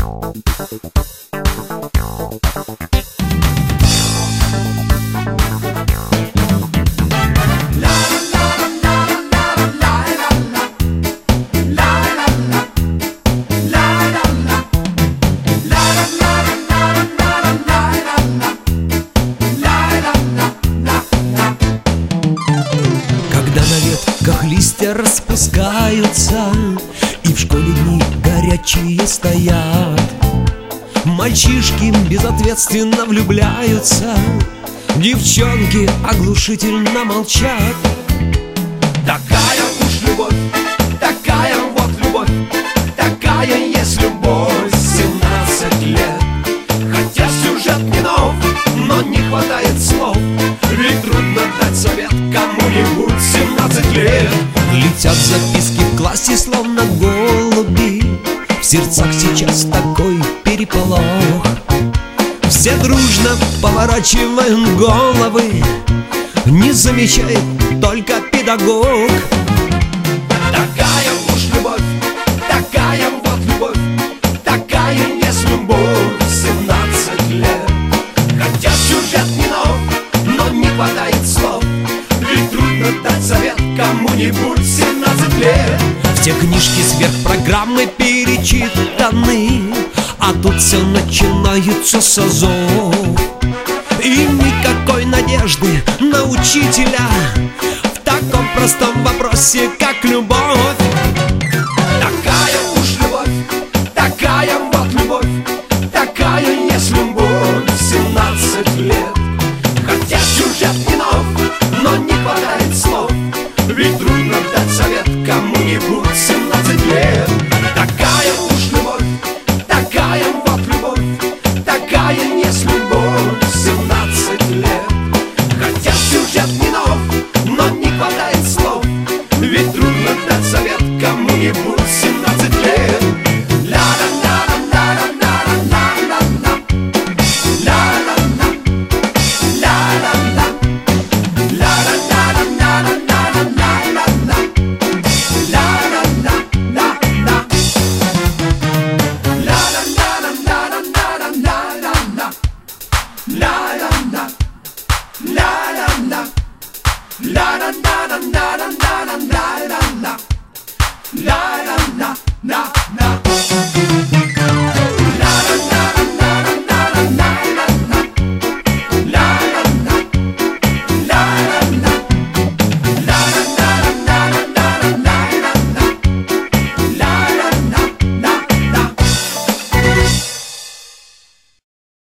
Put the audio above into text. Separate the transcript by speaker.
Speaker 1: Листья распускаются, и в школе дни горячие стоят. Мальчишки безответственно влюбляются, девчонки оглушительно молчат.
Speaker 2: Такая уж любовь, такая вот любовь, такая есть любовь, 17 лет. Хотя сюжет не нов, но не хватает слов, ведь трудно дать совет кому-нибудь 17 лет.
Speaker 1: Летят записки в классе, словно голуби, в сердцах сейчас такой переполох. Все дружно поворачивают головы, не замечает только педагог.
Speaker 2: Такая уж любовь, такая вот любовь, такая есть любовь, 17 лет. Хотя сюжет не нов, но не хватает слов, ведь трудно дать совет кому-нибудь 17 лет.
Speaker 1: Все книжки сверхпрограммы перечитаны, а тут все начинается с азов. И никакой надежды на учителя в таком простом вопросе, как любовь.